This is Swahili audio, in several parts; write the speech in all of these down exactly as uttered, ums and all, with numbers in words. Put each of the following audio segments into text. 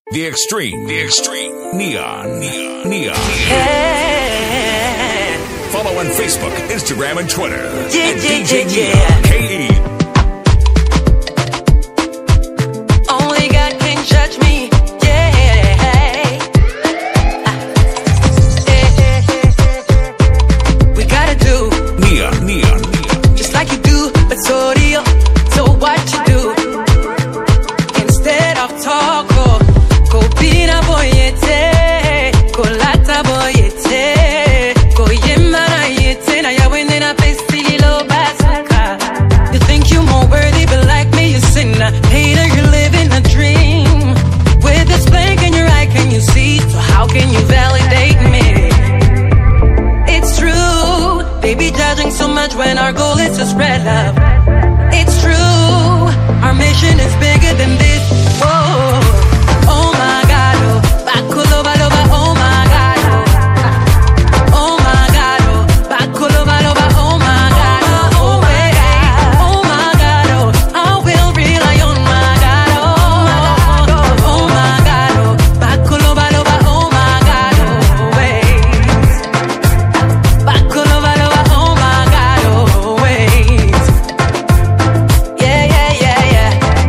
The Extreme, The Extreme, Neon, Neon, Neon. Hey. Follow on Facebook, Instagram, and Twitter Yeah, at yeah, D J yeah, Neon yeah. K E. Only God can judge me. Yeah. We gotta do Neon, Neon, Neon. just like you do, but so do you. So what you do instead of talk, oh, go pina boyete, go lata boyete, go yemana yete, na ya wende na pestili lo basaka. You think you more worthy, but like me, you sinner. Hater, you're living a dream. With this blank in your eye, can you see? So how can you validate me? It's true, they be judging so much when our goal is to spread love. It's true, our mission is bigger than this. Whoa, oh my God, oh, bakulo baloba, oh my God, oh, oh my God, oh, bakulo baloba, oh my God, oh, oh hey, oh my God, oh, I will rely on my God, oh, oh my God, oh, bakulo baloba, oh my God, oh, hey, bakulo baloba, oh my God, oh, wait. Yeah, yeah, yeah, yeah.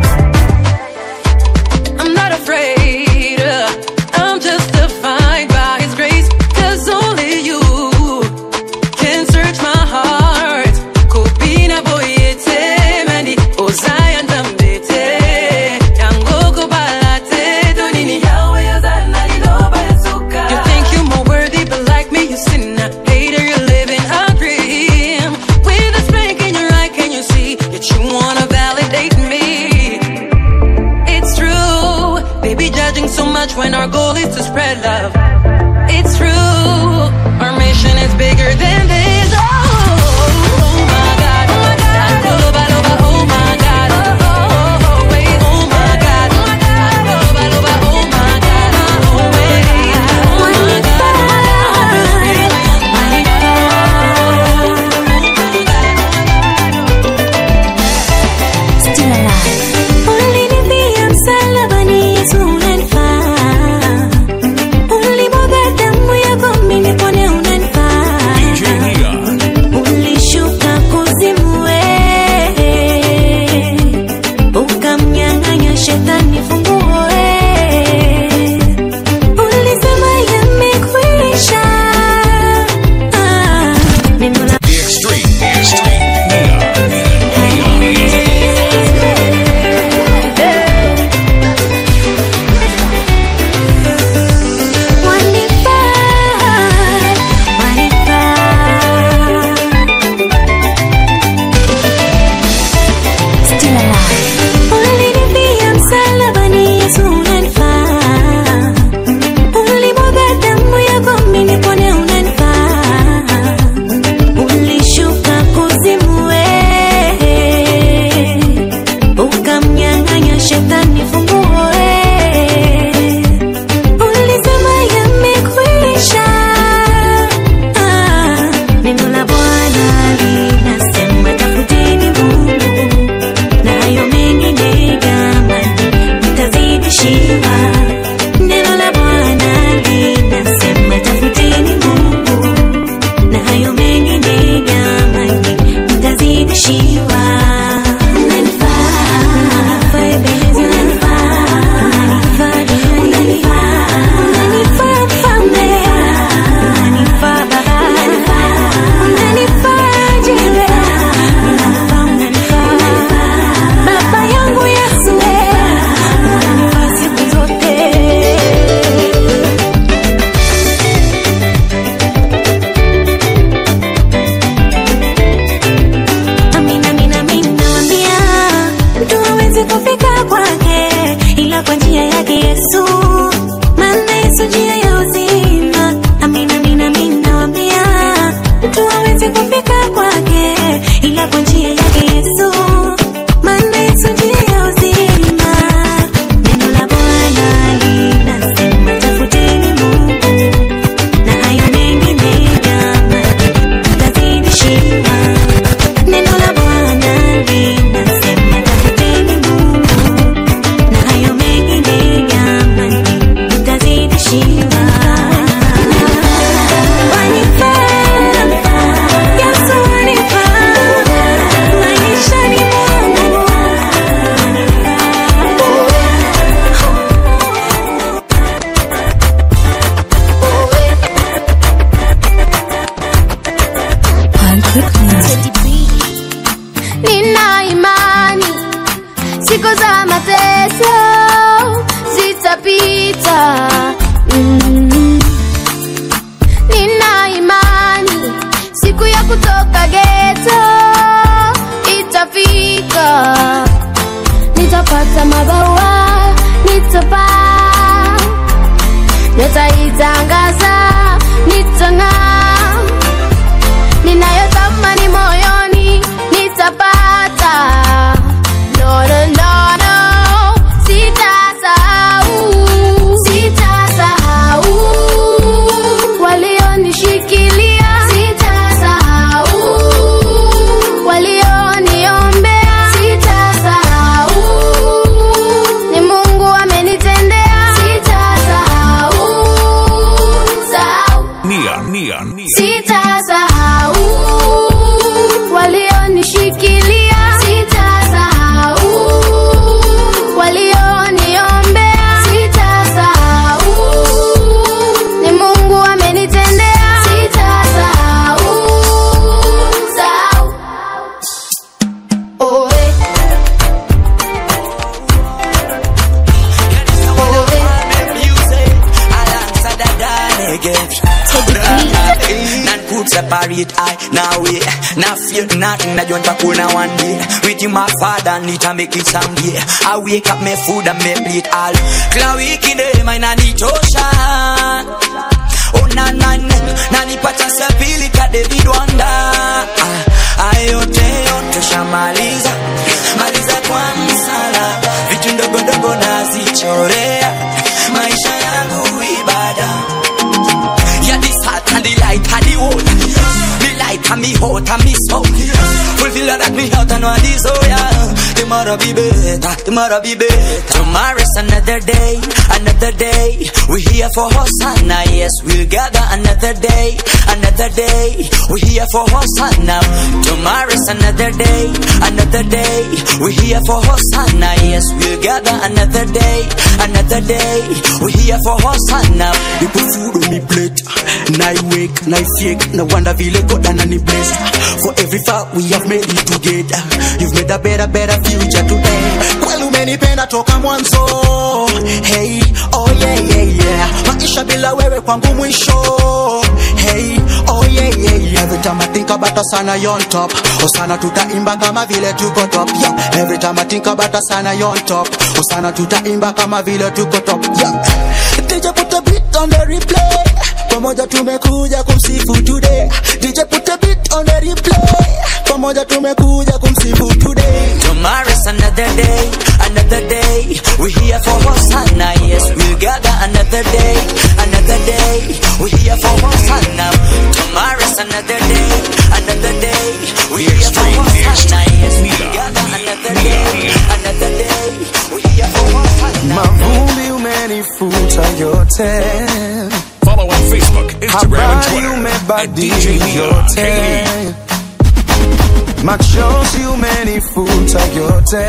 I'm not afraid, uh, I'm justified by His grace. Cause only you can search my heart. Kopina boyete, mandi ozayan tambete, yango balate, donini yawe yazana liloba yasuka. You think you're more worthy, but like me, you sinner. Hater, you're living a dream. With a spank in your eye, can you see? Yet you wanna validate me. It's true, they be judging so much when our goal is to spread love. It's true, our mission is bigger than this. Oh, oh my God, oh my God, oh my God, oh, oh, oh, wait, oh my God, oh my God, oh my God, oh wait, oh my God. Still alive. Only the Biyam Salabani is unanifaa. Ulimwaga damu yako mimi nipone unanifaa. D J Neon. Ulishuka kuzimu wewe, ukamnyang'anya shetani funguo wewe. Ulisema yamekwisha. Ah, neno la The Extreme, The Extreme, Neon, Neon, Neon. Still alive. Only the Biyam Salabani is unanifaa. Ulimwaga damu yako mimi nipone unanifaa. Ulishuka kuzimu wewe, ukamnyang'anya shetani funguo wewe. Ulisema yamekwisha. Ah, neno la Bwana linasema tafuteni Mungu, na hayo mengine jamani mtazidishiwa. Neno la Bwana linasema tafuteni Mungu, na hayo mengine jamani mtazidishiwa. Unanifaa, unanifaa Ebeneza, unanifaa, unanifaa, unanifaa, unanifaa Mfalme, unanifaa Baba, unanifaa Jire, unanifaa, unanifaa Baba yangu Yesu, unanifaa siku zote. Amina, amina, amina nawaambia, mtu hawezi kufika kwake ila kwa njia yake Yesu, maana Yesu njia ya uzima. Amina, amina, amina nawaambia, mtu hawezi kufika kwake ila kwa njia yake Yesu, maana Yesu njia ya uzima. Neno la Bwana linasema tafuteni Mungu, na hayo mengine jamani mtazidishiwa. Neno la Bwana linasema tafuteni Mungu, na hayo mengine jamani za mateso zitapita. mm. Nina imani siku ya kutoka ghetto itafika. Nitapata mabawa, nitapaa, nitaitangaza, nitang'aa. Ninayotamani moyoni nitapata. No, no, no, no, sitasahau, sitasahau. Walionishikilia sitasahau, walioniombea sitasahau. Ni Mungu amenitendea sitasahau, sahau. Nia, Nia, Nia. Sitasahau, walionishikilia sitasahau, walioniombea sitasahau. Ni Mungu amenitendea sitasahau, sahau. Oh, eh. Oh, eh. Not put separate I now we not fear nothing that you want to one day. With you my father need to make it someday. I wake up my food and my plate all. Cloud week in the my nanny Joshua. Oh na na na nani pata sapili ka David Wanda. Ayote yote shamaliza maliza kwa msala. Vitu ndogo ndogo nazichorea maisha yangu ibada. And the light and the wood, the light and me hot and me smoke. Fulfill that me out and what is oh yeah. Tomorrow be better, tomorrow be better. Tomorrow's another day, another day. We here for Hosanna, yes we'll gather another day, another day. We here for Hosanna. Tomorrow's another day, another day. We here for Hosanna, yes we'll gather another day, another day. We here for Hosanna. You put food on me plate. Now I wake, now I fake. No wonder feel God and any bless. For every fact we have made it together. You've made a better, better future today. Well, many pena toka mwanzo. Hey, oh yeah, yeah, yeah. Maisha bila wewe kwangu mwisho. Hey, oh yeah, yeah, yeah. Every time I think about Hosanna you on top. Hosanna tutaimba kama vile tuko top. Yeah. Every time I think about Hosanna you on top. Hosanna tutaimba kama vile tuko top. Yeah. D J put a beat on the replay. Pamoja tumekuja kumsifu today. D J put a beat on the replay. Pamoja tumekuja kumsifu today. Tomorrow's another day, another day. We here for Hosanna, yes we'll gather another day, another day. We here for Hosanna. Tomorrow's another day, another day. We here for Hosanna, yes we'll gather another day, another day. We here for Hosanna. Mavumbi umenifuta yote. Follow on Facebook, Instagram, and Twitter at D J Nia K E. Machozi umenifuta yote.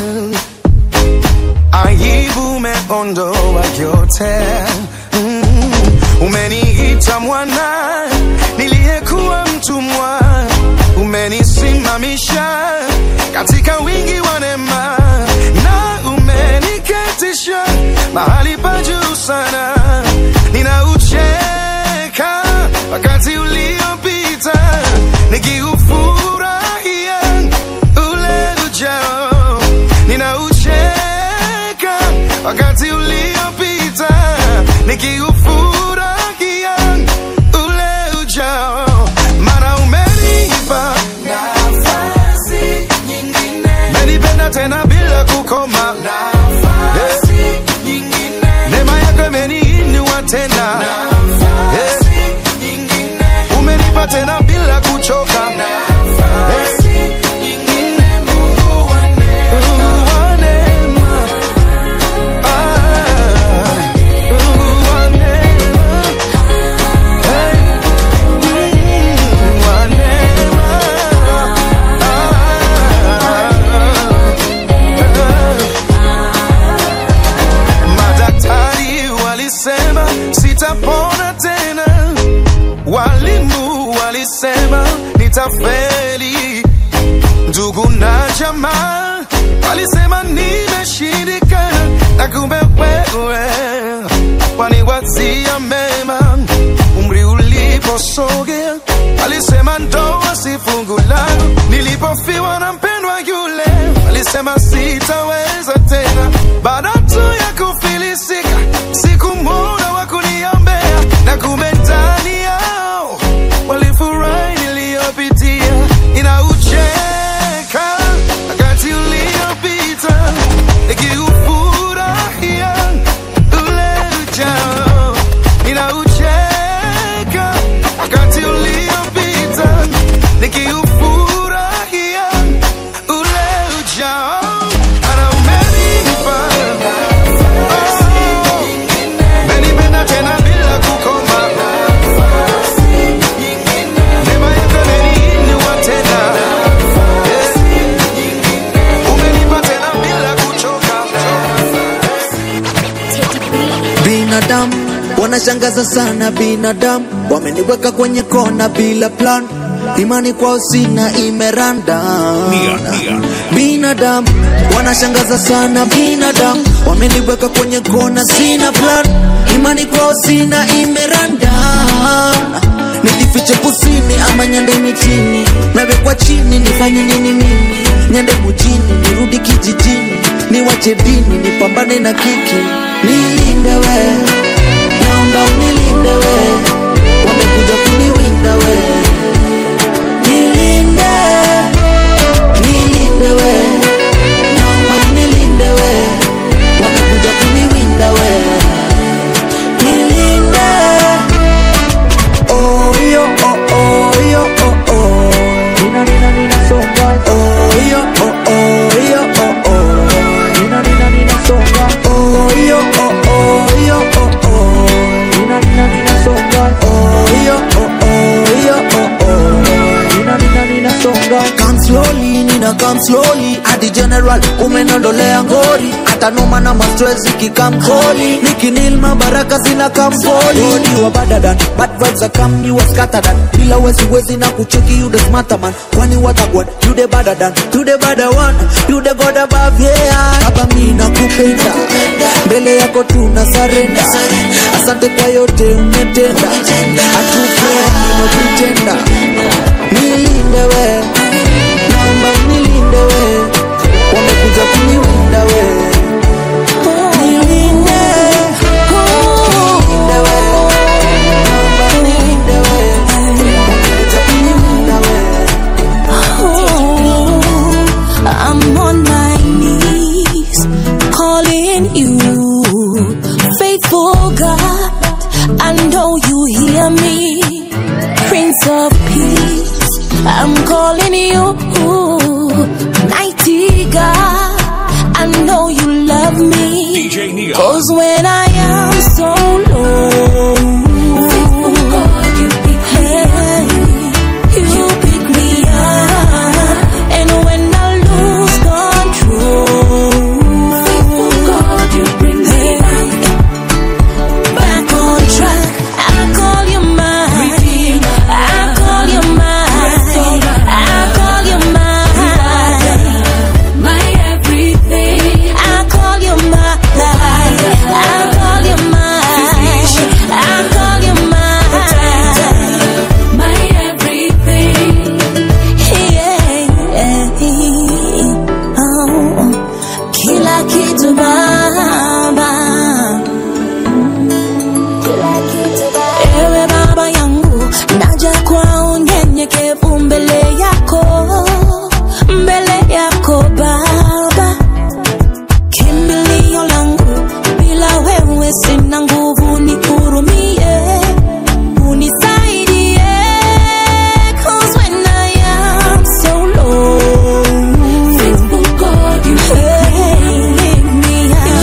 Aibu umeondoa yote. mm. Umeniita mwana niliyekuwa mtumwa. Umenisimamisha katika wingi wa neema. Na umeniketisha mahali pa juu sana. Ninaucheka wakati uliopita, nikiufurahia ule ujao. Ninaucheka wakati uliopita, nikiufurahia ule ujao. Mara umenipa nafasi nyingine, menipenda tena bila kukoma. Nafasi yeah. nyingine, neema yako imeniinua tena. Nafasi yeah. nyingine, umenipa tena bila kuchoka. Nafasi yeah. nyingine, Mungu wa neema. Mungu wa neema. Ah, Mungu wa neema. Hey. Mungu wa neema. Madaktari walisema sitapona tena. Walimu walisema nitafeli. Ndugu na jamaa walisema nimeshindikana, na kumbe wewe waniwazia mema. Umri uliposogea walisema ndoa si fungu langu, nilipofiwa na mpendwa yule walisema sitaweza tena. Baada tu ya kufilisika sikumwona wa kuniombea, na kumbe ndani yao walifurahi niliyopitia. Ninaucheka wakati uliopita, nikiufurahia ule ujao. Ninaucheka wakati uliopita, nikiufurahia ule ujao. Ana umenipa, oh, umenipenda tena bila kukoma. Neema yako imeniinua tena, yeah. Umenipa tena bila kuchoka. Binadamu wanashangaza sana, binadamu wameniweka kwenye kona bila plan, imani kwao sina imeranda. Binadamu wanashangaza sana, binadamu wameniweka kwenye kona sina plan, imani kwao sina imeranda. Nijifiche kusini ama nyande mitini, nawekwa chini nifanye nini mimi? Nyande mjini nirudi kijijini, niwache dini nipambane na kiki. Nilinde we, naomba unilinde we, wamekuja kuniwinda we. Nilinde, nilinde we, naomba unilinde we, wamekuja kuniwinda we. Nilinde, oh yo oh oh yo oh oh, nina nina nina songa. Oh yo oh oh yo oh oh, nina nina nina songa. Oh yo oh oh yo oh oh, nina nina nina songa. Oh yo oh oh yo oh oh, nina nina nina songa. Come slowly, nina come slowly. Adi general umenondolea ngori, hata noma na mastress ikikam koli. Nikinil mabaraka zina kamfoli. Yoni wa badadan, bad vibes are come, you was scattered. Bila wezi wezi na kucheki you the smarter man. Kwani what a god, you the badder than, you the badder one, you the god above, yeah. Baba mina kupenda, mbele yako tuna surrender. Asante kwa yote umetenda, hatufreni no pretender. Nilinde we, naomba nilinde we, wamekuja kuniwinda we. Nilinde, nilinde we, naomba nilinde we, wamekuja kuniwinda we. I'm on my knees, calling you, faithful God. I know you hear me, Prince of Peace. I'm calling you, mighty God. I know you love me, D J Neo. 'Cause when I am so low, faithful God, you pick me up, you pick me up. And when I lose control, faithful God, you bring me back, back on track. I call you mine, I call you mine, I call you mine, my everything. I call you mine, I call you mine, I call you mine, my everything. Yeah, oh, kila kitu Baba, kila kitu Baba. Ewe Baba yangu, naja kwa unyenyekevu mbele yako, mbele yako Baba. Kimbilio langu, bila wewe sina nguvu, nihurumie, unisaidie. 'Cause when I am so low, faithful God, you pick me up,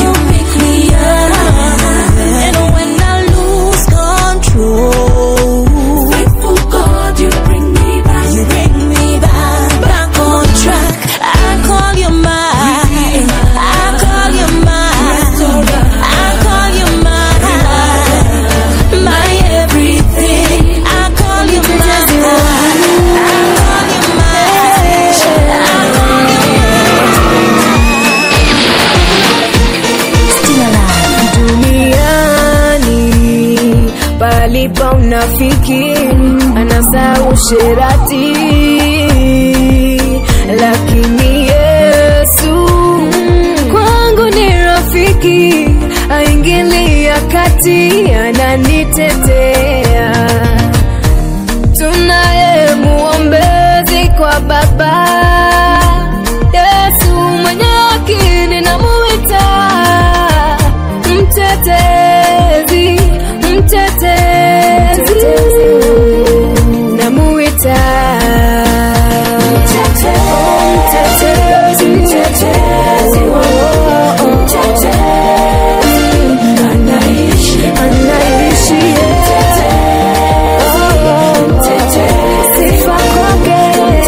ananipa unafiki, anasa usherati, lakini Yesu kwangu ni rafiki, aingilia kati, ananitetea. Tunaye muombezi kwa Baba, Yesu mwenye haki ninamuita, mtetezi, mtetezi, namuita mtetezi, mtetezi, mtetezi, anaishi, anaishi, mtetezi, sifa kwake,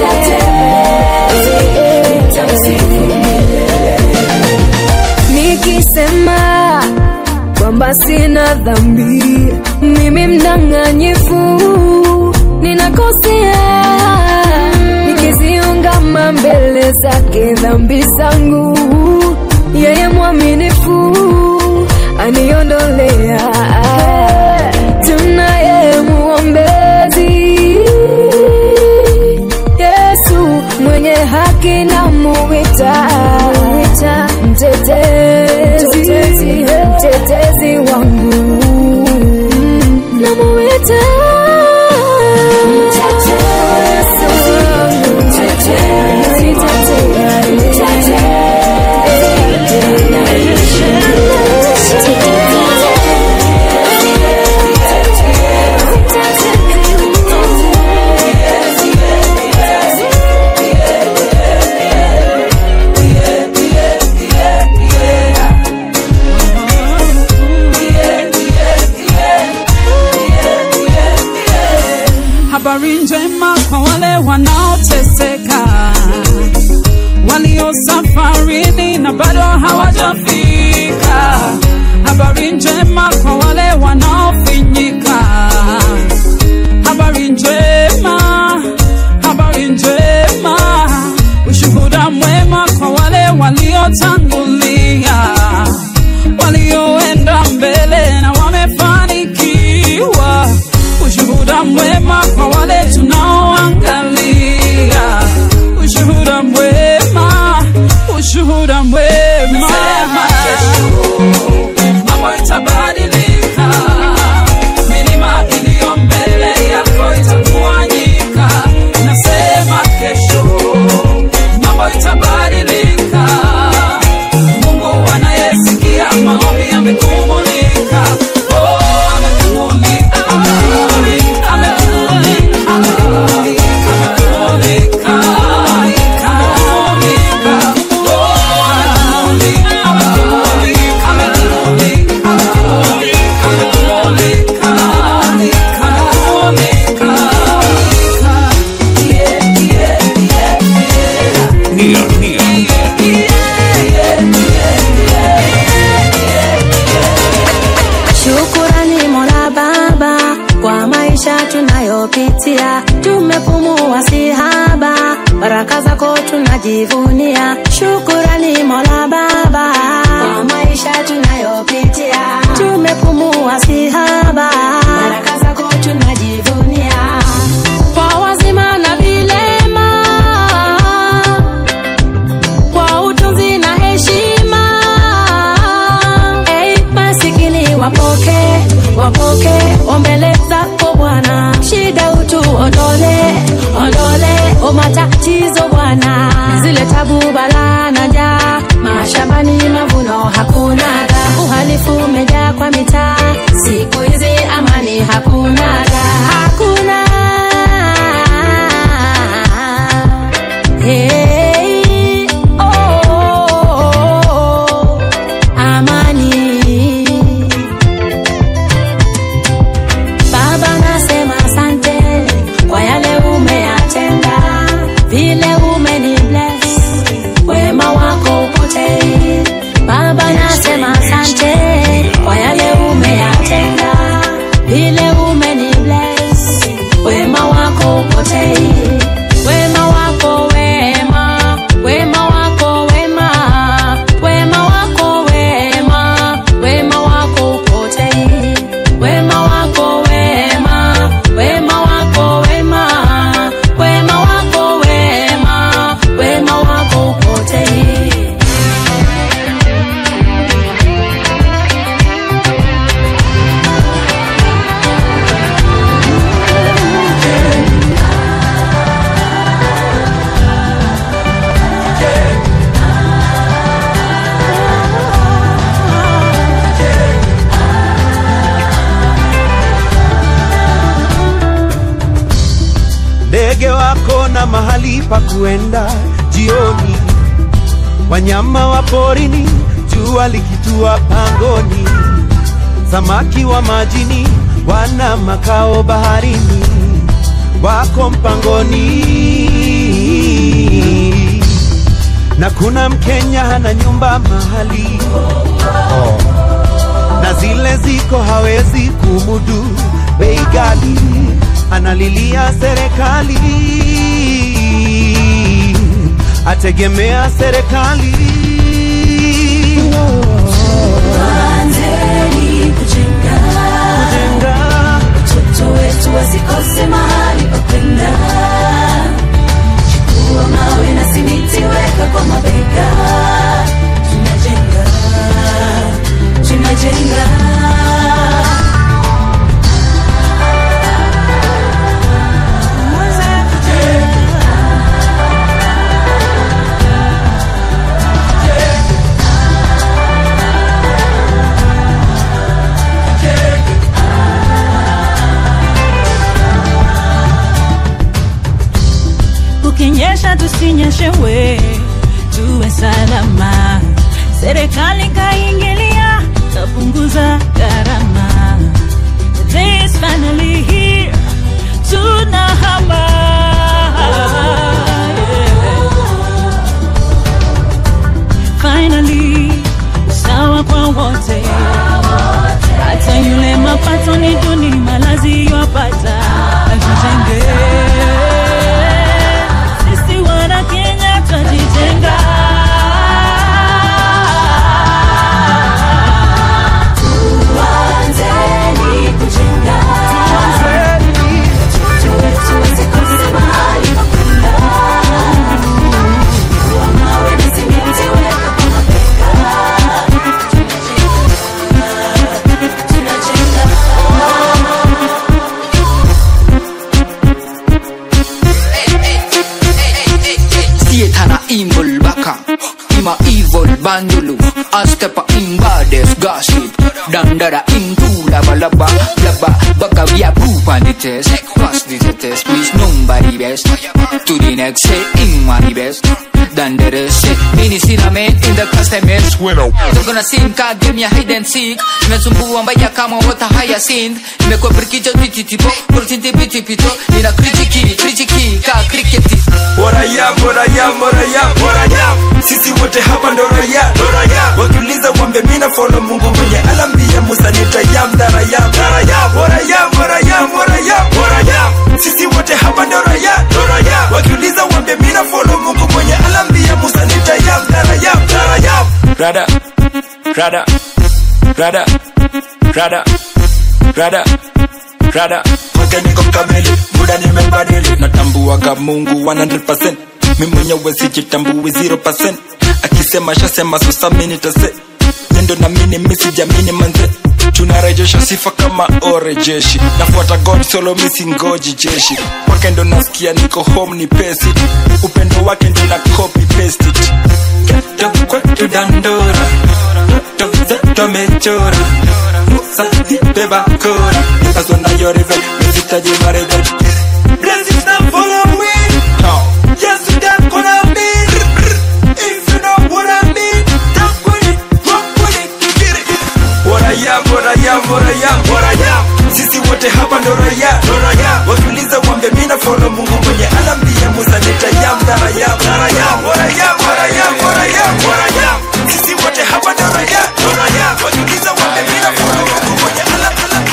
nikisema kwamba sina dhambi, mimi mdanganyifu, ninakosea, nikiziungama mbele zake dhambi zangu, yeye mwaminifu aniondolea. Tunaye muombezi, Yesu mwenye haki namuita, mtetezi, mtetezi wangu, namuita habari njema kwa wale wanaoteseka, walio safarini na bado hawajafika. Habari njema kwa wale wanaofinyika. Habari njema, habari njema, ushuhuda mwema kwa wale waliotangulia, walioenda mbele na wamefanikiwa. Ushuhuda mwema kwa wale tunaoangalia, ushuhuda mwema, ushuhuda mwema. Mambo itabadilika, milima iliyo mbele yako itatawanyika. Nasema kesho mambo itabadilika. Mungu anayesikia maombi amekumulika. Oh, amekumulika. Shukurani Mola Baba kwa maisha tunayopitia, tumepumua si haba, baraka zako tunajivunia. Shukurani Mola Baba kwa maisha tunayopitia, tumepumua si haba, baraka zako tunajivunia. Kwa wazima na vilema, kwa utunzi na heshima, hey, masikini wapoke, wapoke ombele zako Bwana. Shida utu ondole, ondole o matatizo Bwana. Zile tabu balaa na njaa, mashambani mavuno hakuna. Uhalifu umejaa kwa mitaa, siku hizi amani hakuna, hakuna. Hey, oh, oh, oh, amani. Baba nasema asante kwa yale umeyatenda, vile umeni bless. mahali pa kuenda jioni, wanyama wa porini jua likitua pangoni, samaki wa majini wana makao baharini, wako mpangoni. Na kuna Mkenya hana nyumba mahali, oh, na zile ziko hawezi kumudu bei ghali, analilia serikali, ategemea serikali. Tuanzeni kujenga, kujenga, watoto wetu wasikose mahali pa kwenda. Chukua mawe na simiti weka kwa mabega, tunajenga, tunajenga. Ukinyesha tusinyeshewe, tuwe salama. Serikali kaingilia, kapunguza gharama. The day is finally here, tunahama. Finally, sawa kwa wote. Hata yule mapato ni duni, malazi yopata. Tujenge, sisi wana Kenya tujijenga. Tuanzeni kujenga, tuanzeni, watoto wetu wasikose mahali pa kwenda. Chukua mawe na simiti weka kwa mabega, tunajenga, Sietana imbol baka Ima evil bandulu Astepa imbades gossip Dandara into lava lava Lava baka via poop on the test Pass this test please nobody best To the next say in money best Dandere say Minisinament in the customers Winnow Togo na sinka game ya hide and seek Imesumbua mbaya kama wata hyacinth Imekwe brikijo tititipo Kurtinti bitipito Nina kritiki kritiki ka kriketi What I am, what I am, what I am, what I am. Sisi wote hapa ndo raya, ndo raya. Wakiuliza wambe mina follow Mungu mwenye alambia Musa nitayam, darayam, darayam. What I am, what I am, what I am, what I am. Sisi wote hapa ndo raya, ndo raya. Wakiuliza wambe mina follow Mungu mwenye alambia Musa nitayam, darayam, darayam. Rada, rada, rada, rada, rada, rada. Kote niko kamili, muda nimebadili. Natambua ka Mungu one hundred percent. Mimi mwenyewe sijitambui zero percent. Akisema shasema sasa mimi nitase. Nendo na mimi mimi sijamini manze. Tunarejesha sifa kama orejeshi. Nafuata God solo mimi singoji jeshi. Kwake ndo nasikia niko home ni pesi. Upendo wake ndo na copy paste it. Keto kwetu dandora. Toto zeto mechora. Musa beba kora. Nikazo na yoreve. Mizitaji mareve. Blessings now follow me. Yes, that's what I mean. If you know what I mean, talk with it, rock with it, get it. What I am, what I am, what I am, what I am. Sisi wote hapa ndo raya, ndo raya. Wakiuliza wambe mina follow Mungu mwenye alambia Musa nitayam, darayam, darayam. What I am, what I am, what I am, what I am. Sisi wote hapa ndo raya, ndo raya. Wakiuliza wambe mina follow Mungu mwenye alambia.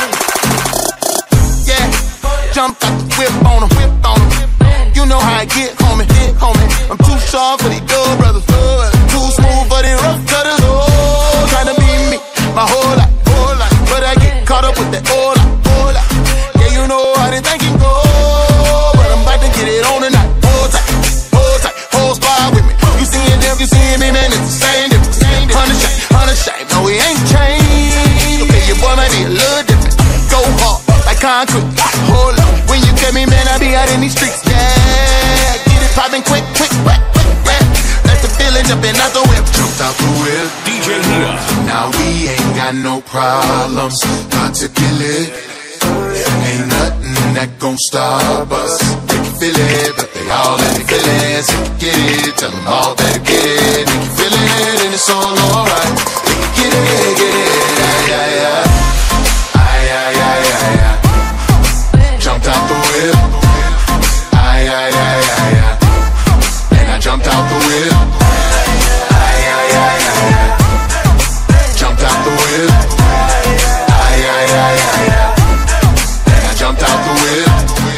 Yeah, jump out the whip on him, whip on him. You know how I get, homie, get, homie. I'm too sharp for these dub brothers, too smooth for these rough cutters. Oh, tryna be me, my whole life, whole life. But I get caught up with that old life, old life. Yeah, you know how they think it go, but I'm about to get it on tonight. Hold tight, hold tight, whole squad with me. You seeing them, you seeing me, man, it's the same difference. Hundred shame, hundred shame, no, we ain't changed. Okay, your boy might be a little different. Go hard, like concrete, hold up. When you get me, man, I be out in these streets, yeah. Get it poppin' quick, quick, quick, quick, quick. Let the feeling jumpin' out the whip. Jumped out the whip. D J Nia. Now we ain't got no problems. Got to kill it. Ain't nothing that gon' stop us. feel it, but they all let me feel it. So you get it, tell them all that I get it. They can feel it, and it's all alright. They can get it, get it, yeah, yeah, yeah. Ay, ay, ay, ay, ay. Jumped out the whip. Ay, ay, ay, ay, ay. And I jumped out the whip. Ay, ay, ay, ay, ay. Jumped out the whip. Ay, ay, ay, ay, ay. And I jumped out the whip.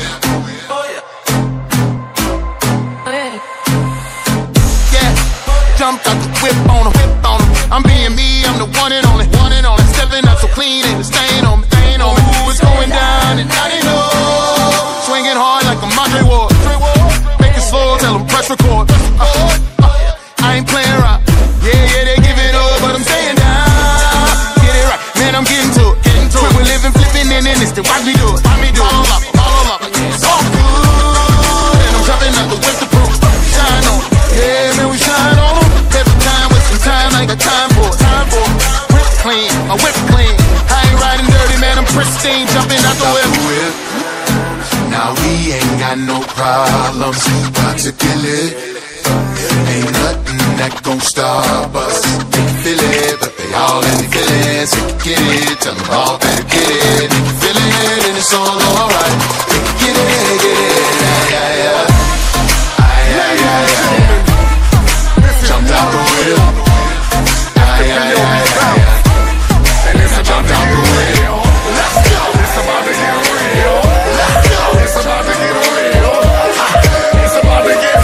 Yeah, jumped out the whip on him, whip on him. I'm being me, I'm the one and only, one and only. Stepping up so clean, ain't a stain on me, stain on me. What's going down and I didn't know. Swinging hard like a Andre Ward. Make it slow, tell them press record. Uh, uh, I ain't playing rock. Yeah, yeah, they give it up, but I'm staying down. Get it right, man, I'm getting to it. Getting to it. We're living, flipping, and in this. Watch me do it. Watch me do it. All up, all up. It's all good. And I'm jumping out the whip to proof. Shine on. Yeah, man, we shine on them. Every time with some time, I ain't got time for it. Time for it. Whip clean, I whip clean. I ain't riding dirty, man, I'm pristine. Jumping out the whip. Now we ain't got no problems, about to kill it. Ain't nothing that gon' stop us. They can feel it, but they all in the feelings. They can get it, tell them all that they get it. They can feel it, and it's all alright. They can get it, get it, yeah, yeah, yeah. Ay, ay, ay, ay, ay. Jumped out the whip. Ay, ay, ay, ay, ay. And then I jumped out the whip. Let's go. It's about to get real. Let's go. It's about to get real. It's about to get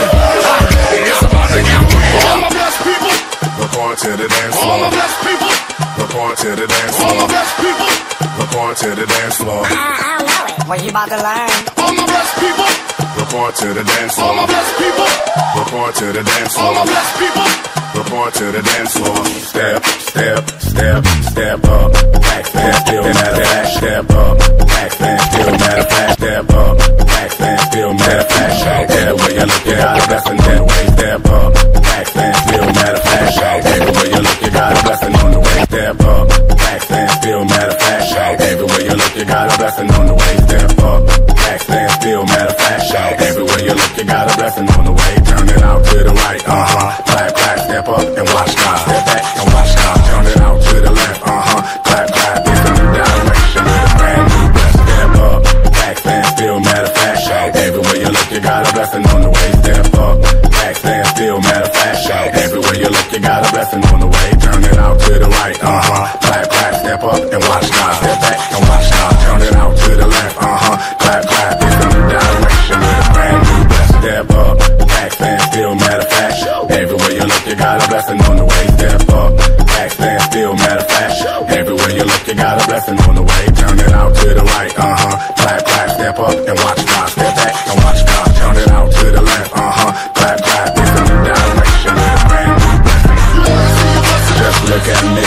It's about to get real. All my best people. Report to the dance floor. All my best people. Report to the dance floor. All my best people. Report to the dance floor. I, I know it. What you about to learn? All my best people. Report to the dance floor. All my best people. Report to the dance floor. All my best people. Report to the dance floor. Step, step, step, step up. Back, stand still, matter of fact. Step up. Back, stand still, matter of fact. Step up. Back, stand still, matter of fact. Everywhere you look, you got a blessing that way. Step up. Back, stand still, matter of fact. Everywhere you look, you got a blessing on the way. Step up. Back, stand still, matter of fact. Everywhere you look, you got a blessing on the way. Step up. Back, stand still, matter of fact. Everywhere you look, you got a blessing on the way. Turn it out to the right, uh huh. Clap, clap, step up and watch God. Step back and watch God. Turn it out to the left, uh huh. Clap, clap, it's a new direction with a brand new breath. Step up, back, stand still, matter of fact. Everywhere you look, you got a blessing on the way. Step up, back, stand still, matter of fact. Everywhere you look, you got a blessing on the way. Turn it out to the right, uh huh. Clap, clap, step up and watch God. Step back and watch God. Turn it out to the left, uh huh. Clap, clap, it's a new direction with a brand new breath. Step up, back, stand still, matter of fact. Everywhere you look, you got a blessing on the way. Step up, back, stand still, matter of fact. Everywhere you look, you got a blessing on the way. Turn it out to the right, uh huh. Clap, clap, step up and watch God. Step back and watch God. Turn it out to the left, uh huh. Clap, clap, it's a new direction with a brand new breath. Just look at me.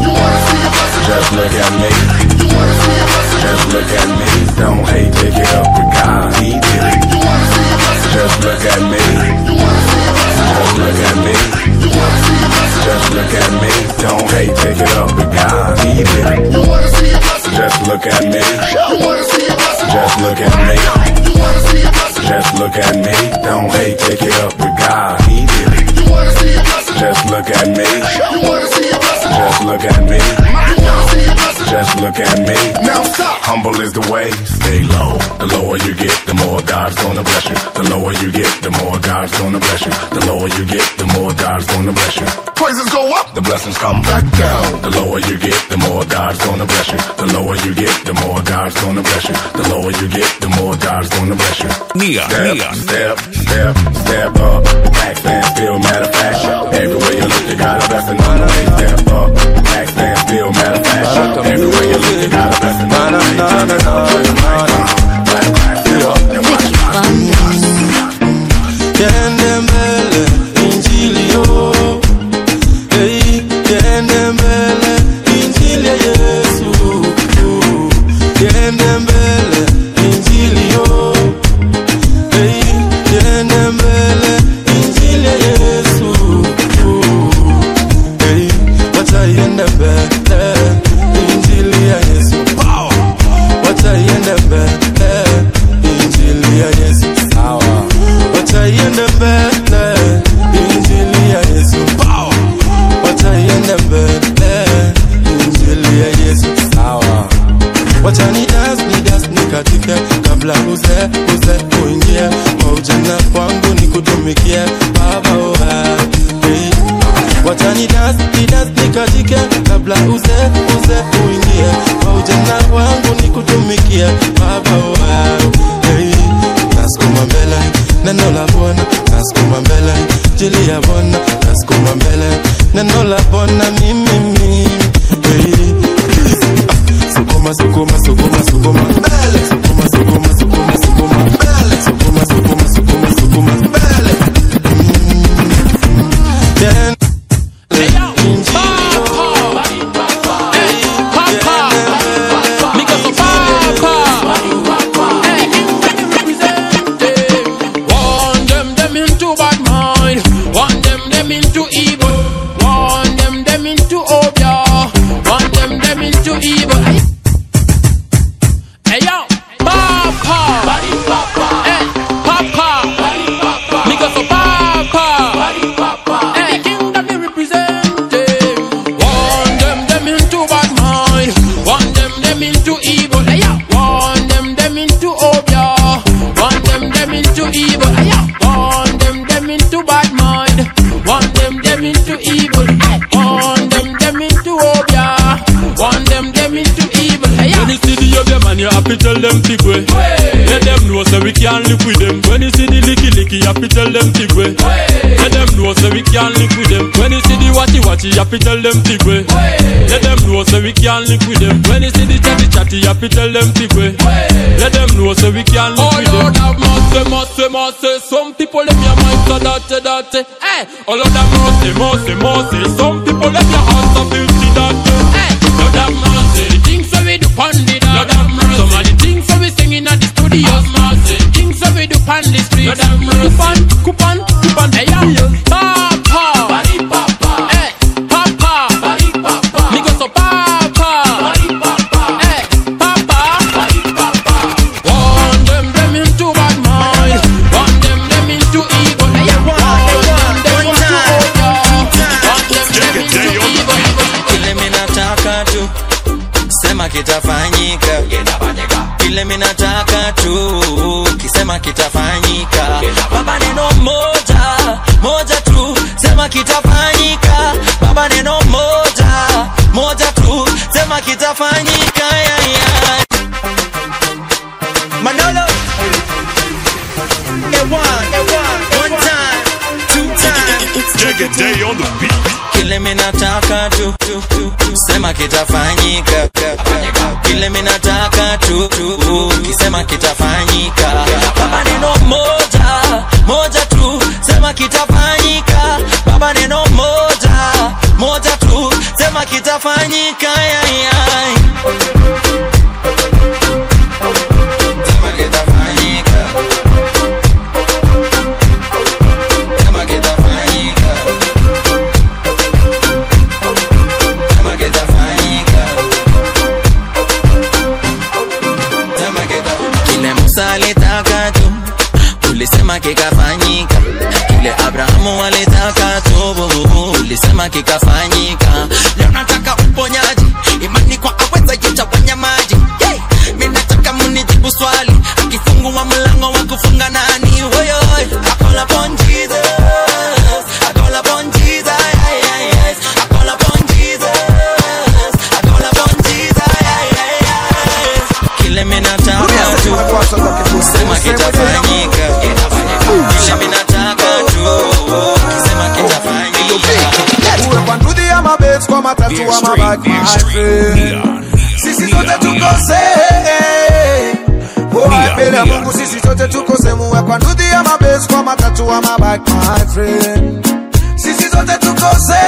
Just look at me. Just look at me. Don't hate, pick it up with God. He did it. Just look at me. Just look at me. Just look at me. Don't hate, pick it up with God. He did it. Just look at me. Just look at me. Just look at me. Don't hate, pick it up with God. He did it. Just look at me. Just look at me. Just look at me. Now stop. Humble is the way. Stay low. The lower you get, the more God's gonna bless you. The lower you get, the more God's gonna bless you. The lower you get, the more God's gonna bless you. Praises go up, the blessings come back down. The lower you get, the more God's gonna bless you. The lower you get, the more God's gonna bless you. The lower you get, the more God's gonna bless you. Nia, step, Nia. Step, step, step up. Back, stand still, matter of fact. Everywhere you look, you got a blessing on the way. Step up. Back, stand still, matter of fact. Everywhere you look, you got a blessing on the way. Turn it up to the right. Back, back, step up and watch God. Kende mbele injili yo, hey, kende mbele injili ya Yesu, kende mbele injili yo, hey, kende mbele injili ya Yesu, hey, wacha iende mbele injili ya Yesu, wacha iende nikajike kabla uze uze uingie kwa ujana wangu nikutumikia baba wangu. Hey, nasukuma mbele neno la Bwana, nasukuma mbele jili ya Bwana, nasukuma mbele neno la Bwana mimi mimi. Hey, sukuma sukuma sukuma sukuma mbele, sukuma sukuma sukuma sukuma mbele, sukuma sukuma sukuma sukuma mbele. Then tell them big way. Let them know so we can't live with them. When you see the licky licky, you have to tell them big way. Let them know so we can't live with them. When you see the watchy watchy, you have to tell them big way. Let them know so we can't live with them. When you see the chatty chatty, you have to tell them big way. Let them know so we can't live with them. Oh Lord have mercy, mercy, mercy. Some people let your mind so dirty, dirty. Hey, oh Lord have mercy, mercy, mercy. Some people let your heart so filthy, dirty. Hey, Lord have mercy. The things that we do on the Lord have mercy. Some of the things that we sing in the studio, mercy. Things that we do on the street, coupon, coupon, coupon. Hey yo, papa, body papa, hey, papa, body papa. Me go so papa, body papa, hey, papa, body papa. Want them, them into bad mind. Want them, them into evil. Hey yo, want them, them into evil. Want them, them into evil. Kile mina taka tu, sema kitafanyika. Kile mina taka tu, kisema kitafanyika. Baba neno moja, moja tu, sema kitafanyika. Baba neno moja, moja tu, sema kitafanyika. Yeah, yeah. Manolo, a one, a one, one time, two times. Jagger Day on the beat. Kile mina taka tu, tu, tu, tu, sema kitafanyika. Kile mina taka tu, tu, kisema kitafanyika. Baba neno moja, moja tu, sema kitafanyika. Baba neno moja, moja tu, sema kitafanyika. Yeah, yeah. Sema kitafanyika. Sema kitafanyika. Sema kitafanyika. Kile Musa alitaka tu, ulisema kikafanyika. Kile Abrahamu alitaka tu, ulisema kikafanyika. Leo nataka uponyaji, imani kwa aweza yetawanya maji. Yeah. Mimi nataka munijibu swali, akifungua mlango wa kufunga nani? Woyo, I call upon Jesus, I call upon Jesus, yeah, yeah, yes. I call upon Jesus, I call upon Jesus, yeah, yeah, yes. Kile mimi nataka tu, sema kitafanyika. Kile mimi nataka tu, sema kitafanyika. Uwe kwa ndudhi ya mabets, kwa matatu wa mabag, my friend. Sisi zote tukose, oh apela Mungu, sisi zote tukose. Uwe kwa ndudhi ya mabets, kwa matatu wa mabag, my friend. Sisi zote tukose,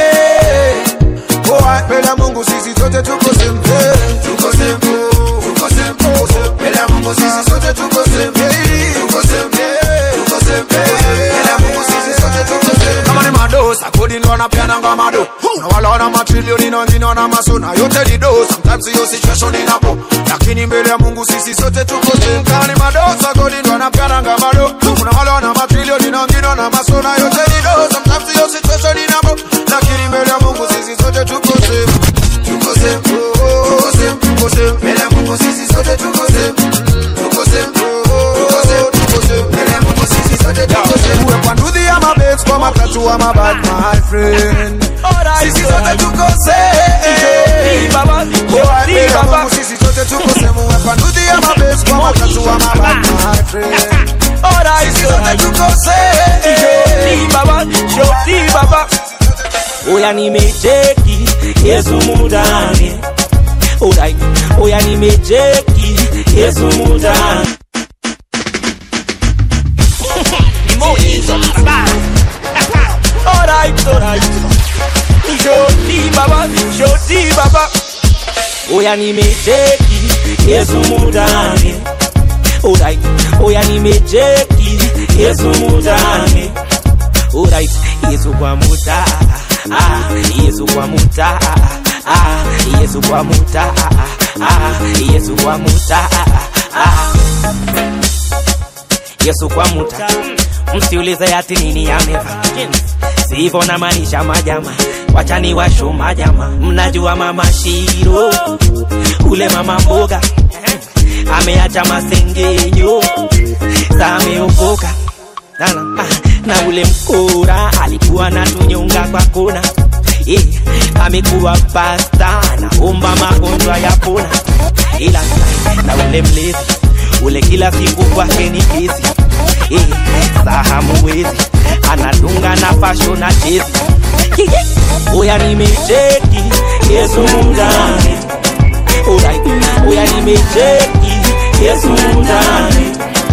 oh apela Mungu, sisi zote tukose. Tukose, tukose, tukose. Apela Mungu, sisi zote tukose. Tukose, tukose, apela Mungu, sisi zote tukose. Kama ni madosa, kodi ndo anapiana ngamado. Na wala wana matrilioni na wengine wana masona. Yote ni do, sometimes yo situation inapo. Lakini mbele ya Mungu sisi sote tukose. Kama ni madosa, kodi ndo anapiana ngamado. Na wala wana matrilioni na wengine wana masona. Yote ni do, sometimes yo situation inapo. Lakini mbele ya Mungu sisi sote tukose. Tukose, tukose, tukose. Mbele ya Mungu sisi sote tukose. Tukose, tukose, tukose. Mbele ya Mungu sisi sote tukose. Uwe kwa ndudhi ya mabets, kwa matatu wa mabag, my friend. Sisi zote tukose. tukose. Baba, Shoti Baba, sisi sote tukose. Muwepanuzi ya mabesi kwa wakatu wa mabatre. Alright, sote tukose. Shoti Baba, Shoti Baba. Oya nimecheki Yesu mudani. Alright, oya nimecheki Yesu mudani. Alright, alright. Shoti Baba, Shoti Baba. Oya nimecheki Yesu mudani. Alright, oya nimecheki Yesu mudani. Alright, Yesu kwa muta. Ah, Yesu kwa muta. Ah, Yesu kwa muta. Ah, Yesu kwa muta. Ah, Yesu kwa muta. Msiulize ati nini ameva. Sivyo na maanisha majama. Wachani washo majama. Mnajua mama Shiro, ule mama mboga ameacha masengenyo, sasa ameokoka. Na, na, na ule mkora alikuwa na tunyonga kwa kona. Eh, amekuwa pasta na omba magonjwa ya pona. Ila na ule mlezi ule kila siku kwake ni kesi. Eh, sahamu wezi anadunga na fashion na chezi. Oya nimecheki Yesu mudani. Alright, oya nimecheki Yesu mudani.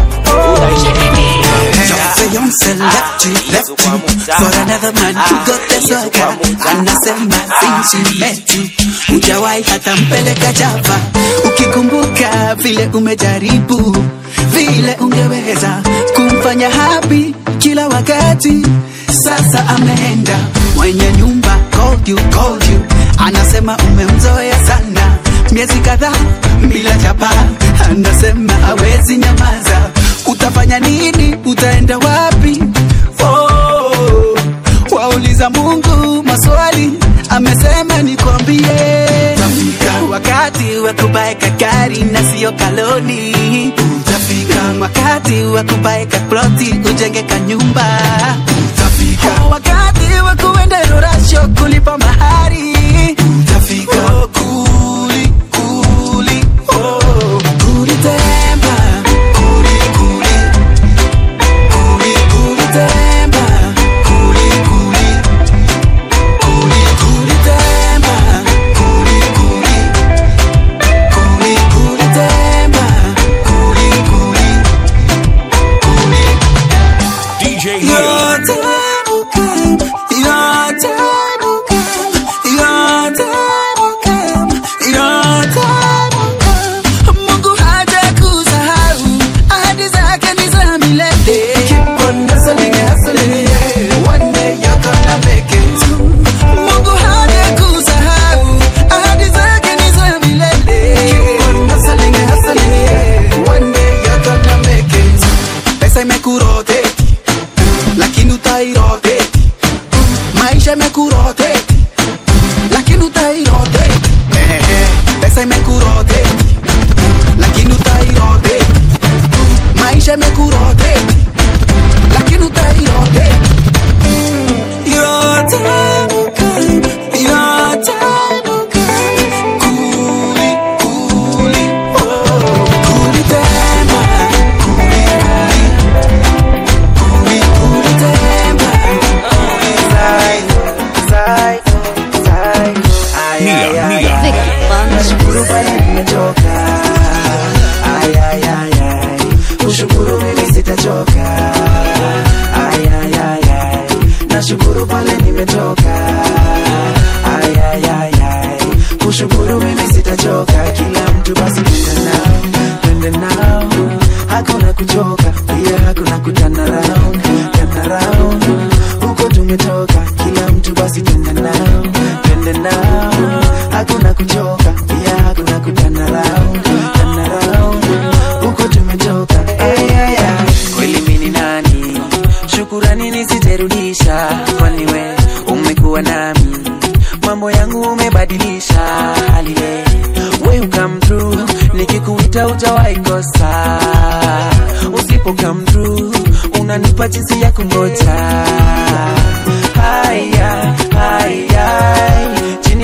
Your fiancé left you, left you for another man who got the swagger. Anasema since he met you hujawahi hata mpeleka Java. Ukikumbuka vile umejaribu, vile ungeweza kumfanya happy kila wakati, sasa ameenda. Mwenye nyumba called you, called you, anasema umemzoea sana. Miezi kadhaa bila chapa, anasema hawezi nyamaza. Utafanya nini? Utaenda wapi? Oh, wauliza Mungu maswali, amesema nikwambie. Utafika wakati wa kubaeka gari na sio kaloni. Utafika wakati wa kubaeka ploti ujenge kanyumba. Utafika wakati wa kuenda rorasho kulipa mahari. Utafika oh, kuli, kuli, oh, kuli temba. Jinsi ya kungoja. Haya, haya,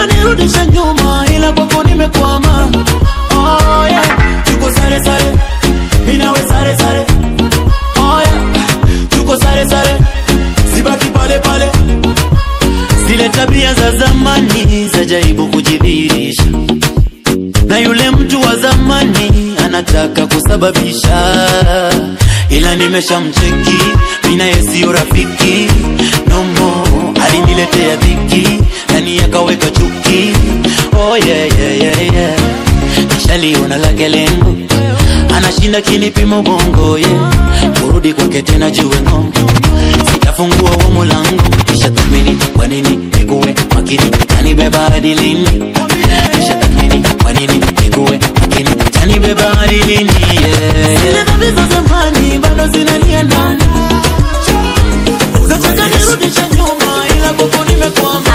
Unataka nirudishe nyuma ila kwako nimekwama. Oh yeah, tuko sare sare, mimi nawe sare sare. Oh yeah, tuko sare sare, sibaki pale pale. Zile tabia za zamani zajaribu kujidhihirisha, na yule mtu wa zamani anataka kusababisha, ila nimeshamcheki, mimi naye sio rafiki no more. Aliniletea dhiki, nani akaweka chuki. Oh yeah yeah yeah yeah, nishaliona lake lengo, anashinda kinipimo bongo yeah. Kurudi kwake tena jue ngo, sitafungua huo mulango, kisha tathmini kwa nini nikuwe makini, kanibeba hadi lini. Kisha tathmini kwa nini nikuwe makini, kanibeba hadi lini yeah. Zile dhambi za zamani bado zinania ndani, nataka nirudishe nyuma ila kwako nimekwama.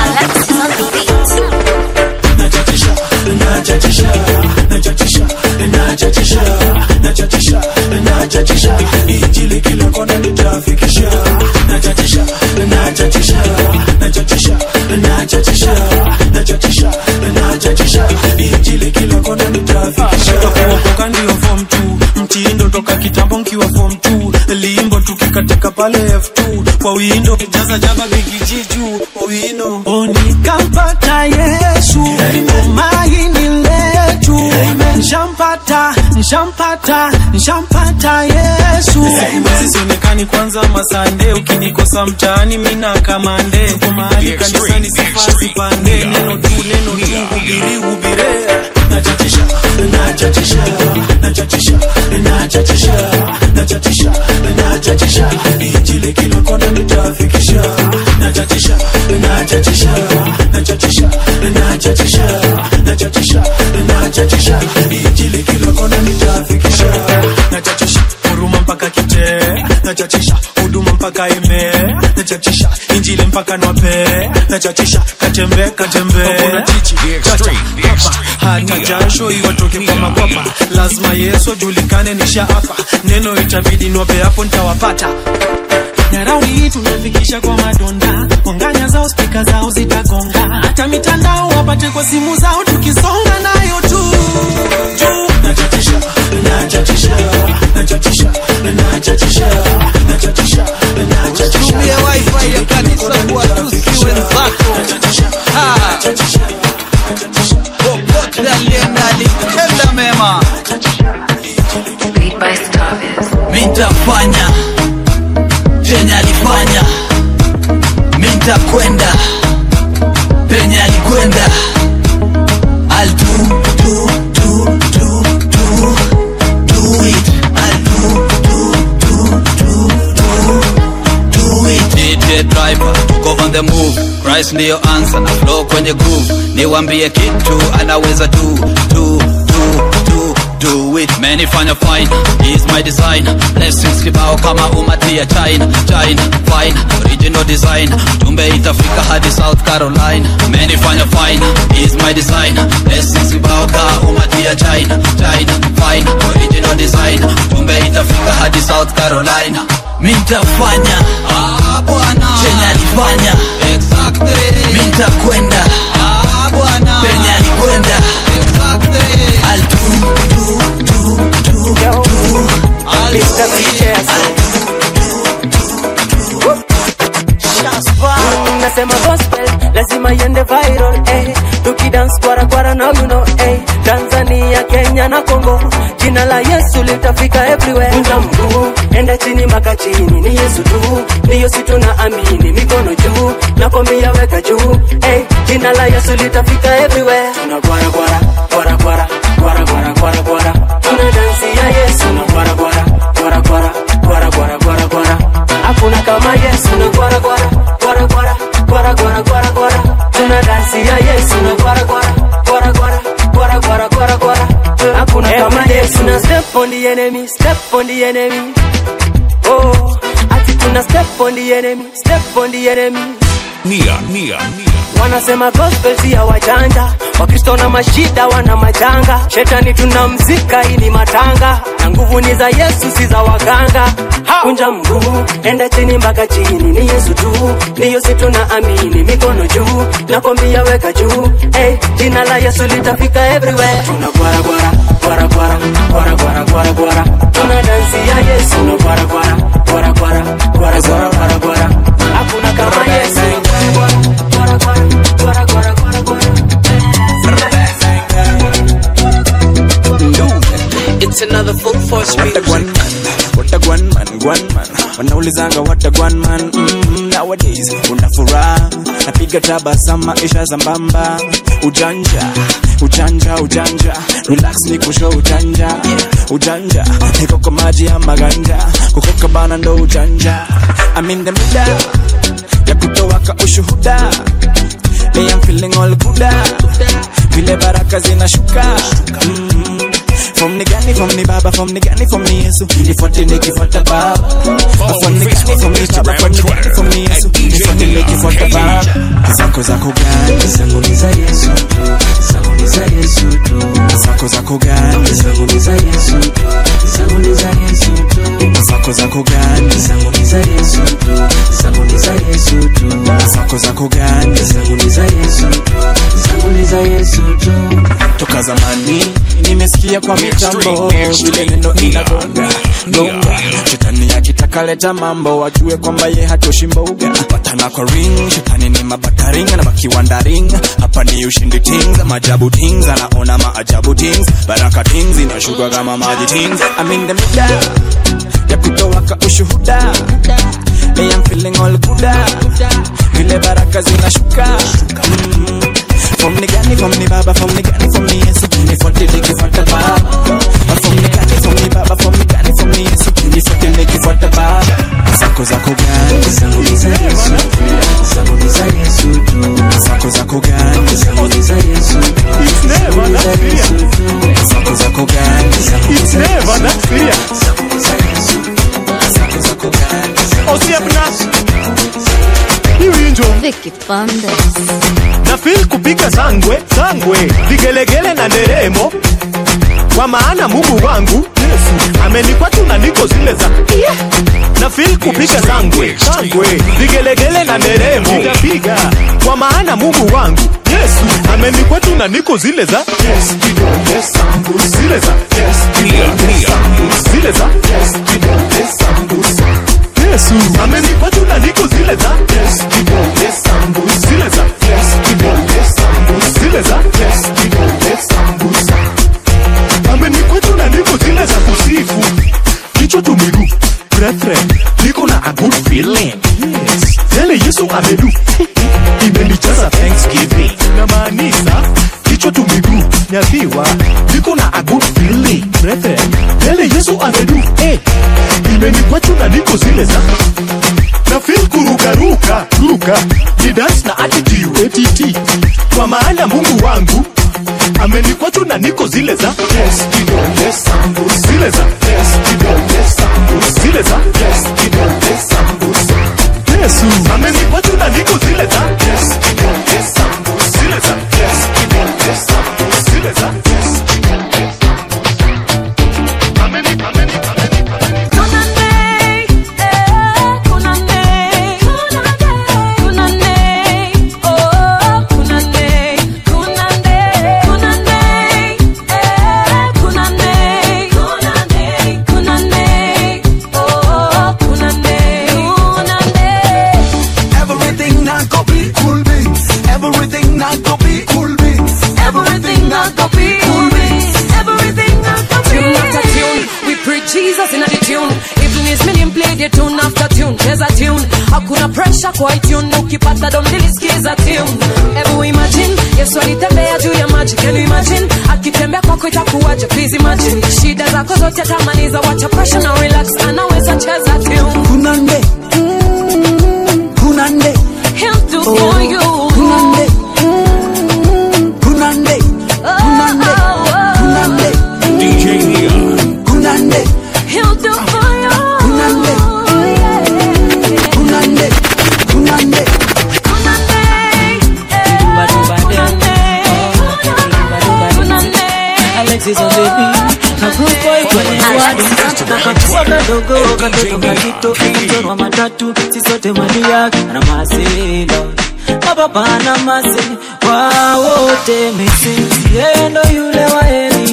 Nachatisha, nachatisha, nachatisha, nachatisha, nachatisha, nachatisha, injili kila kona nitafikisha. Nachatisha, nachatisha, nachatisha, nachatisha, nachatisha, nachatisha, injili kila kona nitafikisha. Kuokoka ndio form two, mtindo toka kitambo nkiwa form two, limbo tukikateka pale F two, kwa window jaza jaba bigi jiju owino. Onikampata Yesu, maini letu, nshampata, nshampata, nshampata Yesu. Sionekani kwanza masande, ukinikosa mtaani mina kamande. Kwa mahali kanisani sifasi pande, neno tu neno tu hubiri hubire. Nachatisha, nachatisha, nachatisha, nachatisha, nachatisha, nachatisha, injili kila kona nitafikisha. Nachatisha, nachatisha, nachatisha, nachatisha, nachatisha, nachatisha, injili kila kona nitafikisha. Nachatisha huruma mpaka kite, nachatisha huduma mpaka ime, nachatisha injili mpaka nope, nachatisha katembe katembe. Kuna chichi chacha papa hata jasho iwatoke kwa makwapa, lazima Yesu julikane nisha hapa, neno itabidi nope hapo nitawapata. Na raundi tunafikisha kwa madonda, onganya zao speaker zao zitagonga, hata mitandao wapate kwa simu zao tukisonga nayo tu. Nachatisha, nachatisha, nachatisha, nachatisha, nachatisha, nachatisha. Tumia wifi ya kanisa kwa tusi wenzako. Ha, popote alienda alitenda mema, mitafanya penye alifanya, mitakwenda penye alikwenda. I'll do, do, do, do, do, do it. I'll do, do, do, do, do, do it. D J driver, go on the move. Christ ndio answer na flow kwenye groove. Niwaambie kitu anaweza do, do, do, do, do it. Many fanya fine, is my design. Blessings kibao kama umati ya China, China, fine, original design. Tumbe itafika hadi South Carolina. Many fanya fine, is my design. Blessings kibao kama umati ya China, China, fine, original design. Tumbe itafika hadi South Carolina. Mitafanya, ah bwana, chenye alifanya, exactly. Mitakwenda, ah bwana, penye alikwenda, exactly. I'll do, do, do, do, do, do. I'll nasema gospel lazima iende viral eh. Tukidance kwara kwara now you know eh. Tanzania, Kenya na Kongo, jina la Yesu litafika everywhere. Mtambu enda chini maka chini, ni Yesu tu ndiyo si tunaamini. Mikono juu nakwambia weka juu eh. Jina la Yesu litafika everywhere. Tuna kwara kwara kwara kwara kwara kwara kwara kwara, tuna dance ya Yesu na kwara kwara kwara kwara kwara kwara kwara kwara. Hakuna kama Yesu na kwara kwara kwara kwara kwara kwara kwara kwara. Tuna dance ya Yesu na kwara kwara kwara kwara kwara kwara kwara kwara. Hakuna kama Yesu na step on the enemy, step on the enemy. Oh, ati tuna step on the enemy, step on the enemy. Nia, Nia, Nia. Wanasema gospel si ya wajanja, Wakristo na mashida wana majanga. Shetani tunamzika ili matanga, na nguvu ni za Yesu si za waganga. Kunja mguu, enda chini mpaka chini, ni Yesu tu, ndiyo si tunaamini. Mikono juu, nakwambia weka juu, hey, jina la Yesu litafika everywhere. Tuna gwara gwara, gwara gwara, gwara gwara, gwara gwara. Tuna dansi ya Yesu, tuna gwara gwara, gwara gwara, gwara gwara, gwara gwara. Hakuna kama Yesu. Gwara gwara, gwara gwara, gwara gwara. It's another full force music. What a one man, one man. Wanaulizanga what a one man. Mm, nowadays unafuraha, napiga tabasamu maisha zambamba. Ujanja, ujanja, ujanja. Relax ni kusho ujanja, ujanja. Niko kwa maji ya maganja, kukoka bana ndo ujanja. I'm in the middle ya kutowaka ushuhuda. Hey, I'm feeling all good. Vile baraka zinashuka. Mm. From the gani, from the baba, from the gani, from the Yesu. Nifuate nikifuata baba. From the gani, from the baba, from the gani, from the Yesu. Nifuate nikifuata baba. Zako zako gani? Zangu ni za Yesu tu, zangu ni za Yesu tu. Zako zako gani? Zangu ni za Yesu tu, zangu ni za Yesu tu. Zako zako gani? Zangu ni za Yesu tu, zangu ni za Yesu tu. Zako zako gani? Zangu ni za Yesu tu, zangu ni za Yesu tu. Toka zamani nimesikia kwa mitambo vile neno inagonga gonga. Shetani akitaka leta mambo wajue kwamba ye hatoshi mboga. Patana kwa ring, shetani ni mabataring na makiwandaring. Hapa ni ushindi things, majabu things, anaona maajabu things. Baraka things inashuka kama maji things. I'm in the middle ya kutowaka ushuhuda. Hey, I'm feeling all good. Vile baraka zinashuka. Mm. From the gani, from the baba, from the gani, from the Yesu. Nifuate nikifuata baba. From the gani, from the baba, from the gani, from the Yesu. Nifuate nikifuata baba. Zako zako gani? Zangu ni za Yesu tu, zangu ni za Yesu tu. Zako zako gani? Zangu ni za Yesu tu, zangu ni za Yesu tu. Zako zako gani? Zangu ni za Yesu tu, zangu ni za Yesu tu. Zako zako gani? Osiapna Iwinjo Vicky Pandas na feel kupiga sangwe, sangwe vigelegele na nderemo. Kwa maana Mungu wangu Yesu amenipa tu na niko zile za yeah. Na feel kupiga sangwe, sangwe vigelegele na nderemo. Nitapiga kwa maana Mungu wangu Yesu amenipa tu na niko zile za yes. Kidole sangu zile za yes. Kidole sangu zile za yes. Kidole sangu Yesu amenipa tu na niko zile za yes. Kidole sangu zile za yes. Kidole sangu zile za yes. Kidole sangu amenipa tu na niko zile za kusifu. Kichwa tu miguu brethren, niko na a good feeling. Yes, yale Yesu amedu imenijaza Thanksgiving. Namaanisha kichwa tu miguu nyathiwa, niko na a good feeling brethren, yale Yesu amedu hey, imenipa tu na niko zile za na feel kuruka ruka ruka, ni dance na attitude A T T. Kwa maana Mungu wangu amenipa tu na niko zile za yes. Kidole sangu zile za yes. Kidole sangu zile za yes. Kidole sangu Yesu amenipa tu na niko zile za yes. Kidole sangu zile za yes. Kidole sangu zile za yes. Amenipa amenipa Jesus in a tune. Even his million play the tune after tune. There's a tune. Hakuna pressure kwa tune. Ukipata don't nilisikiza tune. Ever imagine Yesu alitembea juu ya maji. Can you imagine? Akitembea kwako itakuwaje? Please imagine. Shida zako zote tamani za wacha pressure na relax. Anaweza cheza tune. Kunande Kunande He'll do oh. for you. Kunande Kunande Kunande Kunande D J Nia Kunande He'll do for you. Kunande Kunande Kunande sexy so baby. Na good boy kwenye wadu. Nakatuwa kadogo, katoto kakito. Mtoro wa matatu, sisote mali yake. Na masela mapapa na mase wawote mesi. Yendo yule wa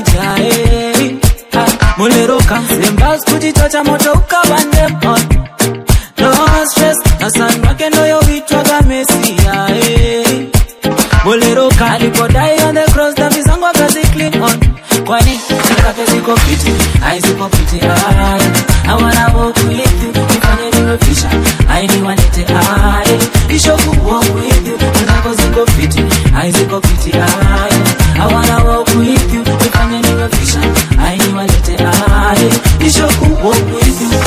Elijah. Mulero kamse mbaz kujitocha moto ukabande on. No stress, na sanwake no yo vitwaga Mesia eh. Mulero kalipo die on the cross, dami zangu wakazi clean on. Kwani, nakake ziko piti, I ziko piti ay. I wanna walk with you, nifanye niwe fisha, I ni wanete ay. Ishoku walk with you, nakako ziko piti, I ziko piti ay. I wanna walk with you, nifanye niwe fisha, I ni wanete ay. Ishoku walk with you.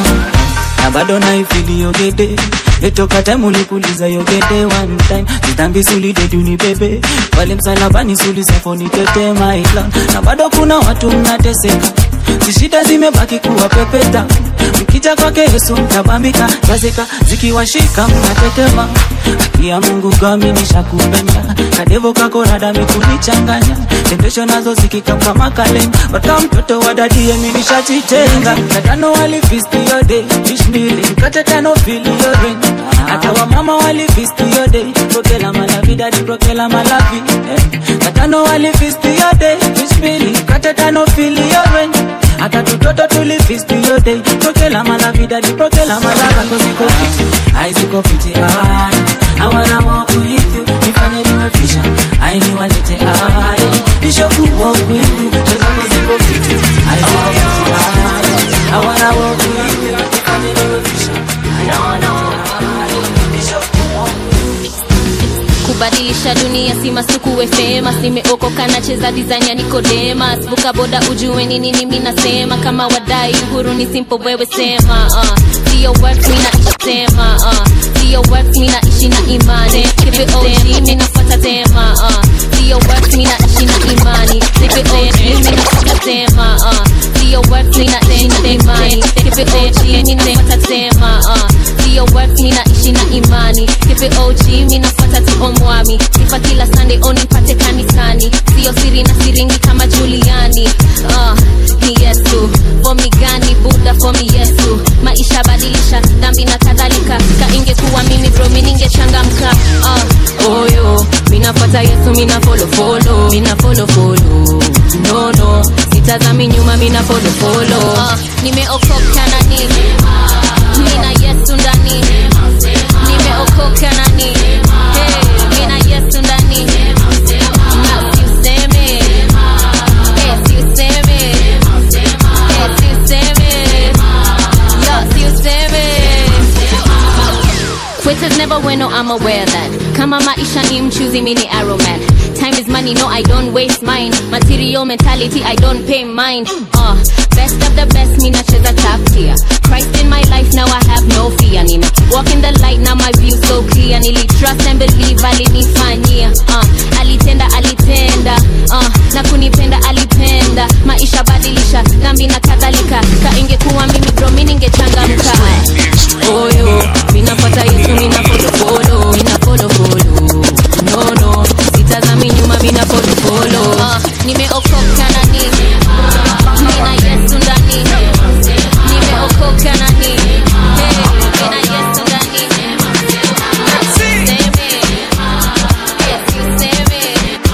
Na bado naifili yogede, etoka time ulikuliza yogede one time. Zitambi suli de duni bebe, wale msalabani suli safoni tete my love. Na bado kuna watu mnateseka, zishida zimebaki kuwa pepeta. Mkija kwake Yesu mtabambika, yazeka zikiwashika mnatetema. Ya Mungu kami nishakupenda, kadevo kako rada mikunichanganya. Temptation nazo zikika kama kalenda, baka mtoto wa dadie mimi nishachitenga. Katano wali feast your day, fish mbili, mkate tano feel your rain. Hata wa mama wali feast your day, prokela malavi daddy prokela malavi. Katano wali feast your day, fish mbili, mkate tano feel your rain. Hata tutoto tuli feast your day, prokela malavi daddy prokela malavi. Ziko fiti, I ziko fiti ay. I wanna walk with you, nifanye niwe fisha, I ni walete ay. Ishoku walk with you, tazama ziko fiti, I ziko fiti ay. I wanna walk with you, nifanye niwe fisha, I wanna walk ay. Ishoku walk with you. Kubadilisha dunia si masuku famous. Nimeokoka na cheza design ya Nicodemus. Buka boda ujue nini mimi nasema. Kama wadai uhuru ni simple wewe sema. uh. See your words mina isema. uh. See your words mina ishi na imani. Keep it O G mina fata tema. uh. See your words mina ishi na imani. Keep it O G mina fata tema. uh. See your words mina ishi na imani. Keep it O G mina fata tema. uh. See your words mina ishi na imani. Keep it O G mina fata tema. Mwami, nipa kila Sunday oni pate kanisani. Sio siri na siringi kama Juliani. uh, Ni Yesu, for me gani Buddha for me Yesu. Maisha badilisha, dhambi na kadhalika. Ka ingekuwa mimi bro, mimi ningechangamka. uh, Oh yo, mina fuata Yesu, mina follow follow. Mina follow follow, no no. Sitazami nyuma, mina follow follow. uh, Nimeokoka na nini, mina Yesu ndani. Nimeokoka na nini, hey. Mina Yesu ndani. Na si useme, eh si useme, eh si useme, yo si useme. Quitters never win, no I'm aware that. Kama maisha ni mchuzi mini arrow man. Time is money, no I don't waste mine. Material mentality, I don't pay mind. uh, Best of the best, me nacheza top tier. Christ in my life, now I have no fear. Nina walk in the light, now my view so clear. Nili trust and believe, alinifanyia. uh, Alitenda, alitenda. uh, Na kunipenda, alipenda. Maisha badilisha, dhambi na kadhalika. Ka ingekuwa mimi bro, mimi ningechangamka. Oh yo, mina fuata Yesu, mina follow follow. Mina follow follow, no no. Sitazami nyuma, mina follow follow. uh, Nimeokoka na nini, mina Yesu ndani. Nimeokoka na nini, hey, mina Yesu ndani. Useme, yes useme.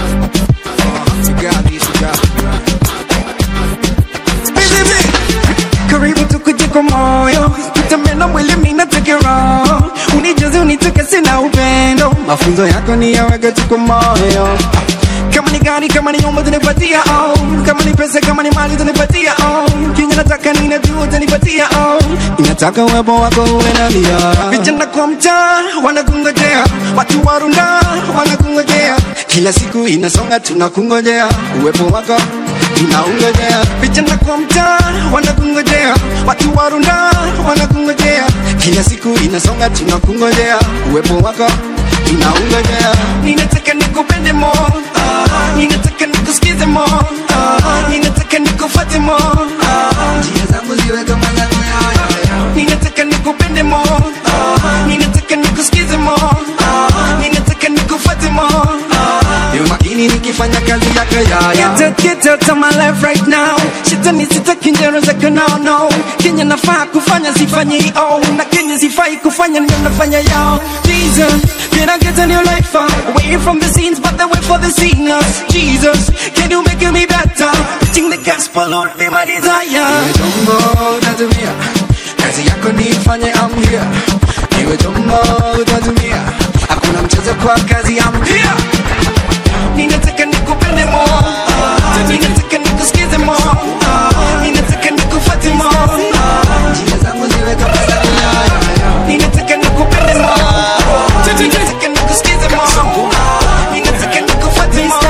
Karibu tukuje kwa moyo, tutamena mwili mina take wrong. Unijaze unitoke sina upendo, mafunzo yako ni yaweke tu kwa moyo. Kama ni gari, kama ni nyumba tunipatia oh. Kama ni pesa, kama ni mali tunipatia oh. Kinga nataka ninajua tunipatia oh. Inataka uwepo wako uwe na lia. Vijana kwa mtaa wanakungojea, watu warunda wanakungojea. Kila siku inasonga tunakungojea, uwepo wako tunaungojea. Vijana kwa mtaa wanakungojea, watu warunda wanakungojea. Kila siku inasonga tunakungojea, uwepo wako tunaungojea. Ninataka nikupende mo, ah. Ninataka nikusikize mo, ah. Ninataka nikufuate mo, ah. Njia zangu ziwe kama zangu ya. Ninataka nikupende mo, ah. Ninataka nikusikize mo, ah. Ninataka nikufuate mo, ah. Yo makini nikifanya kazi yako yaya. Get out, get out of my life right now. Shetani sitaki njero zako no no. Kenya nafaa kufanya sifanyi oh, na Kenya sifai kufanya ndio nafanya yao. Jesus, can I get a new life uh, away from the scenes but the way for the sinners. Jesus, can you make me better? Preaching the gospel, Lord, be my desire. Niwe jombo utatumia kazi yako nifanye, I'm here. Niwe jombo utatumia, hakuna mchezo kwa kazi, I'm here. Ninataka nikupende more, ninataka nikusikize more, ninataka nikufuate more, njia zangu ziwe kama za dunia. Ninataka nikupende more, ninataka nikusikize more, ninataka nikufuate more.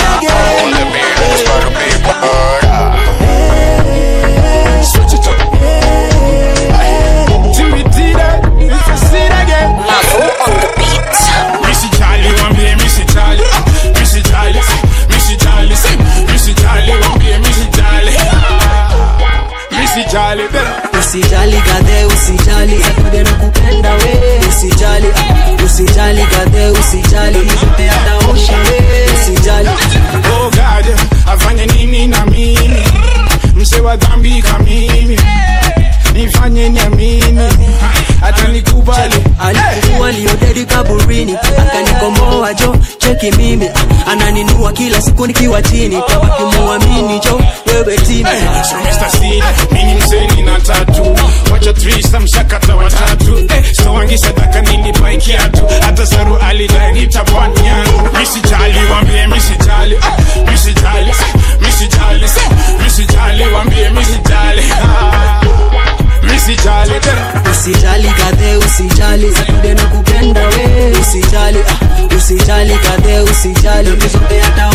Switch it up. Till we did it, if I see it again. Lavo on the beat. Missy Charlie, one day, Missy Charlie. Missy Charlie, Missy Charlie, Missy Charlie, one day, Missy Charlie. Missy Charlie, usijali gade, usijali sakude na kupenda we. Usijali, usijali gade, usijali zote ataosha we. Usijali. Oh God, afanye nini na mimi? Mse wa dhambi kama mimi, nifanye niamini hata nikubali. Alikuwa liodedi kaburini, akanikomboa jo, cheki mimi ananinua kila siku nikiwa chini, tabaki muamini jo, wewe timi. So Mister C, mimi mzeni na tatu, wacha trisa mshakata watatu. eh, So wangi sadaka nilipa ikiatu, hata saru alidai nitabwani yangu. Missy Charlie, wambie Missy Charlie, Missy Charlie, Missy Charlie, Missy Charlie, wambie Missy Charlie, Missy Charlie. Usijali gade, usijali sakude na kupenda we. Usijali, usijali gade, usijali zote hata